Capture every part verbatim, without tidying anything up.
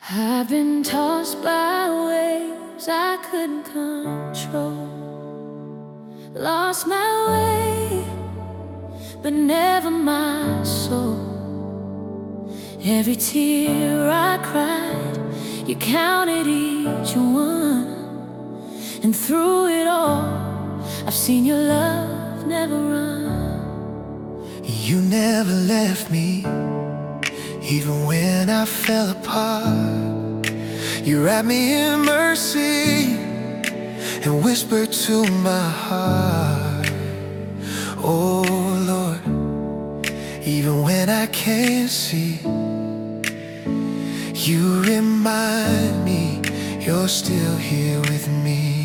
I've been tossed by waves I couldn't control, lost my way, but never my soul. Every tear I cried, you counted each one, and through it all, I've seen your love never run. You never left me, even when I fell apart. You wrapped me in mercy and whispered to my heart, oh Lord, even when I can't see, you remind me you're still here with me.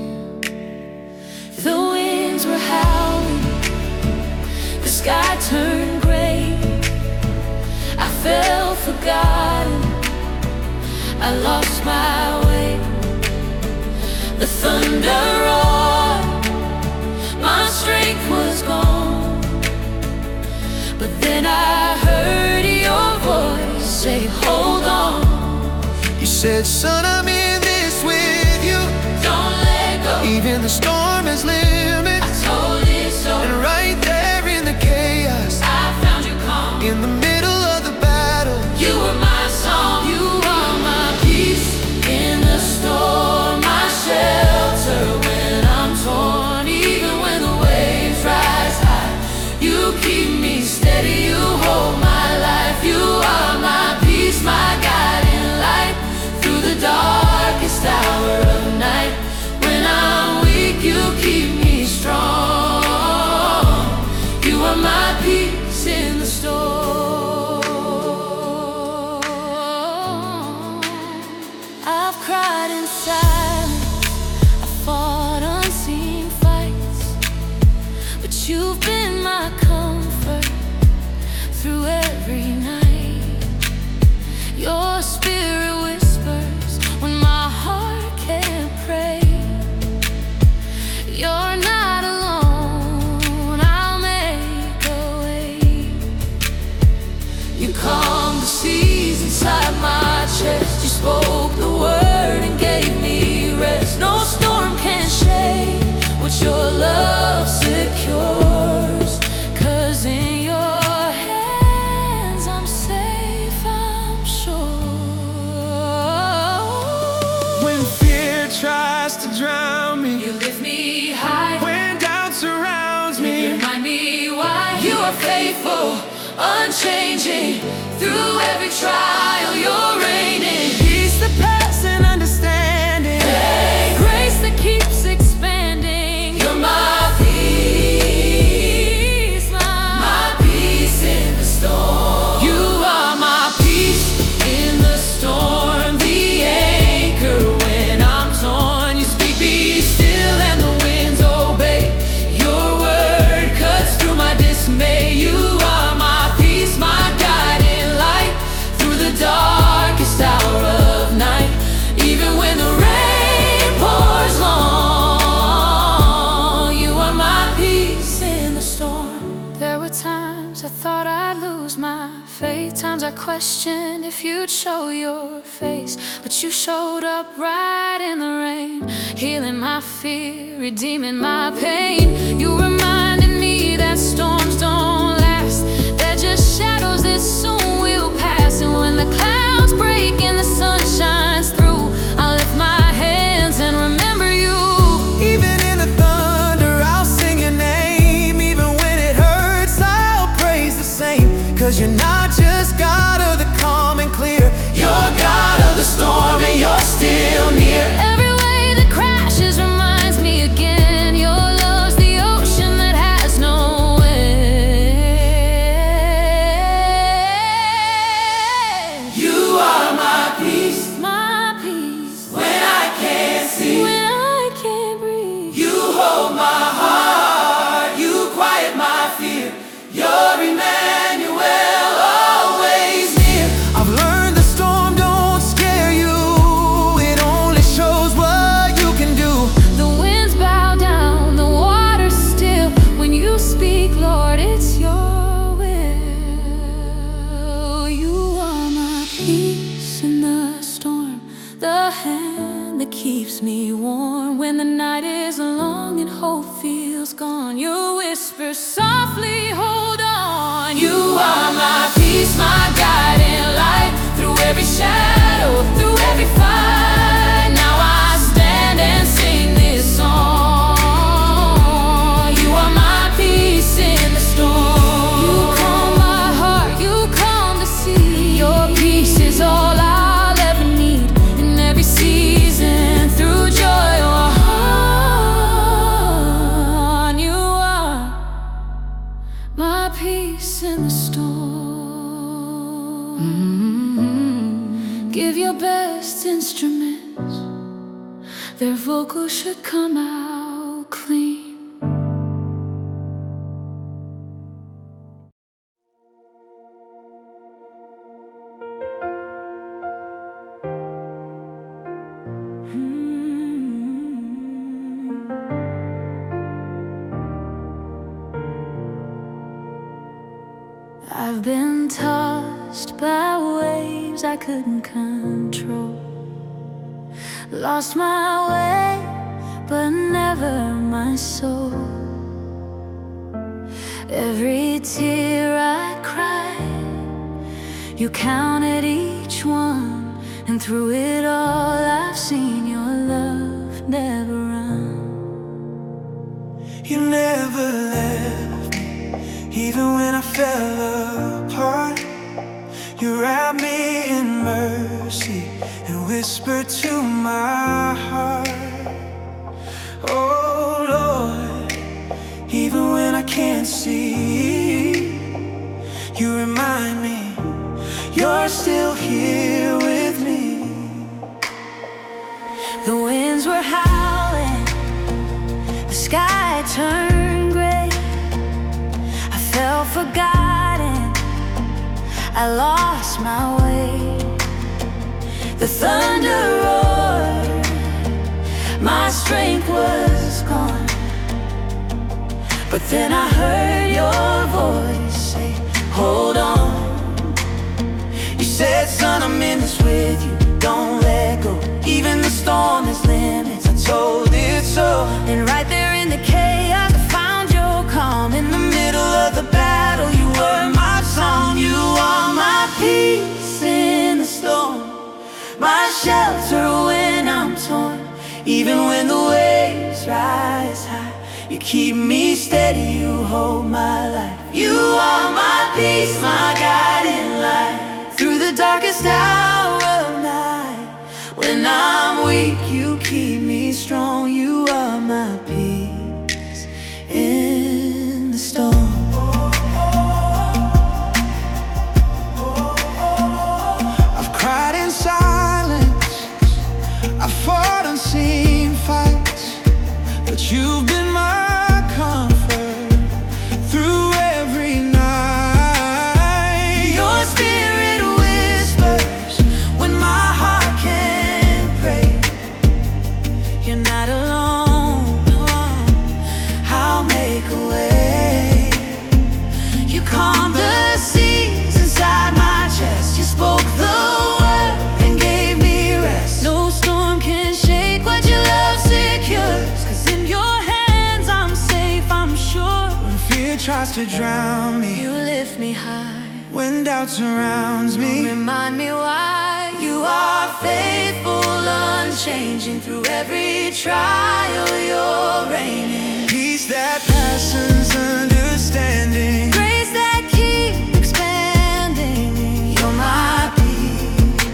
The winds were howling, the sky turned gray, I felt forgotten, I lost my way. The thunder roared, my strength was gone, but then I heard your voice say, hold on. You said, son, I'm in this with you. Don't let go. Even the storm has limits. I told you so. And right there in the chaos, I found you calm. in the middle of the battle, You were my song, you are my peace in the storm, my shelter when I'm torn, even when the waves rise high. You keep me steady, you hold my life. You are my peace, my guiding light through the darkest hour of night. When I'm weak, you keep me strong. You are my peace in the storm. I've cried in silence, I fought unseen fights, but you've been my comfort through every night. Your spirit whispers when my heart can't pray. You're not alone, I'll make a way. You calmed the seas inside my chest. You spoke the word and gave me rest. No storm can shake what your love secures, 'cause in your hands I'm safe, I'm sure. when fear tries to drown me, You lift me high, when doubt surrounds me, remind me why you are faithful, unchanging. Through every trial you're reigning. peace that passes understanding. Grace that keeps expanding. You're my peace, my, my peace in the storm. You are my peace in the storm, the anchor when I'm torn. You speak, be still, and the winds obey. Your word cuts through my dismay. You are my peace, my guiding light through the darkest hour of night. Even when the rain pours long, you are my peace in the storm. There were times I thought I'd lose my faith, times I questioned if you'd show your face, but you showed up right in the rain, healing my fear, redeeming my pain. You reminded me that storms don't last, they're just shadows that soon will pass. And when the clouds break and the sun shines through, I'll lift my hands and remember you. Even in the thunder, I'll sing your name. Even when it hurts, I'll praise the same. 'Cause you're not just God of the calm and clear, you're God of the storm, and you're still near. Every wave that crashes reminds me again, your love's the ocean that has no end. You are my peace, my peace when I can't see, when I can't breathe. You hold my heart, you quiet my fear. You're Emmanuel. hand that keeps me warm when the night is long and hope feels gone. You whisper softly, hold on. You are my peace, my guiding light, through every shadow, through every fight. Now I stand and sing this song. You are my peace in the storm. You calm my heart, you calm the sea. Your peace is all I'll ever need in every season, through joy or harm. You are my peace in the storm. Mm-hmm. Give your best instruments, their vocals should come out clean. I've been tossed by waves I couldn't control, lost my way, but never my soul. Every tear I cried, you counted each one, and through it all I've seen your love never run. You never left me, even when I fell apart. You wrapped me in mercy and whispered to my heart, oh Lord, even when I can't see, you remind me you're still here with me. The winds were howling, the sky turned gray. I felt forgotten, I lost my way. The thunder roared, my strength was gone, but then I heard your voice say, hold on. You said, son, I'm in this with you, don't let go. Even the storm has limits, I told it so. And right there in the chaos I found your calm. In the middle of the battle, you were my song. You are my peace in the storm, my shelter when I'm torn. Even when the waves rise high, you keep me steady, you hold my life. You are my peace, my guiding light, through the darkest hour of night. When I'm weak, you keep me strong. You are my peace in the storm. I've cried in silence, I've fought unseen fights, but you've been my comfort through every night. Your spirit whispers when my heart can't pray. You're not alone, I'll make a way. You calm the seas inside my chest. You spoke the word and gave me rest. No storm can shake what your love secures, 'cause in your hands I'm safe, I'm sure. When fear tries to drown me, You lift me high. when doubt surrounds me, Remind me why you are faithful, unchanging. Through every trial you're reigning. peace that passes understanding. Grace that keeps expanding. You're my peace,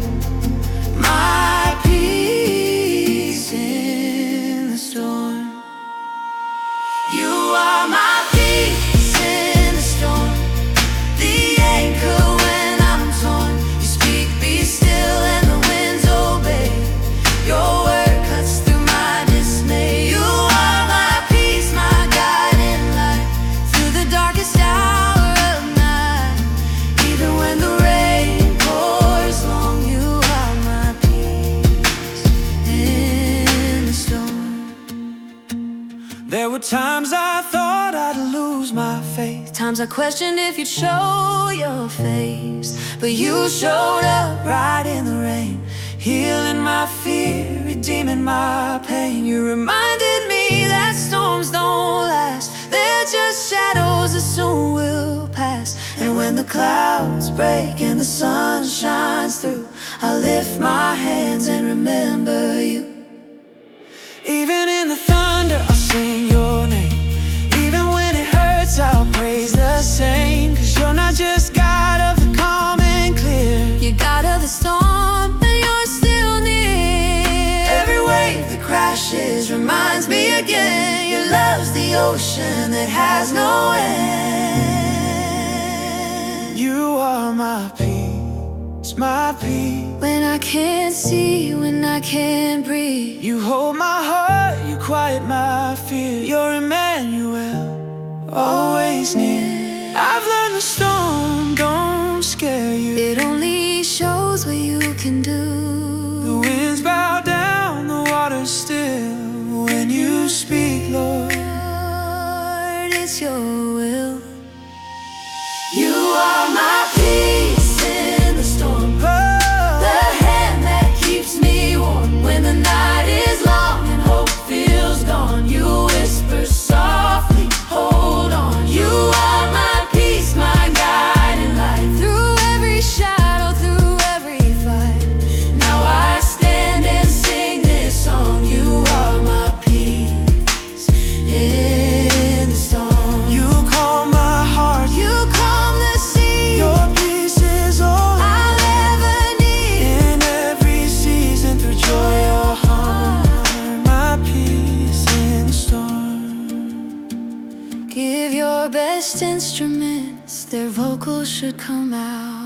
my peace in the storm. You are my peace in the storm, the anchor when I'm torn. You speak, be still, and the winds obey. Your word cuts through my dismay. You are my peace, my guiding light, through the darkest hour of night. Even when the rain pours long, you are my peace in the storm. There were times I thought I'd lose my faith, Times I questioned if you'd show your face, but you showed up right in the rain. healing my fear, redeeming my pain. You reminded me that storms don't last, they're just shadows that soon will pass. And when the clouds break and the sun shines through, I lift my hands and remember you. Even in the thunder, I'll sing your name. Even when it hurts, I'll praise the same. Cause you're not just God of the calm and clear, You're God of the storm, and you're still near. every wave that crashes reminds me again, your love's the ocean that has no end. You are my peace, my peace. When I can't see, when I can't breathe, You hold my heart, you quiet my fear. You're Emmanuel, always near. I've learned the storm don't scare you. it only shows what you can do. The winds bow down, the water's still. When you speak, Lord, Lord, it's your will. you are my peace in the storm. The hand that keeps me warm when the night is long and hope feels gone. You whisper softly, hold on. You are my peace, my guiding light. Through every shadow, through every fight, now I stand and sing this song. You are my peace in the storm. You calm my heart, You calm the sea. your peace is all I'll ever need. in every season. Through joy or harm, my peace in the storm. Give your best instruments, their vocals should come out.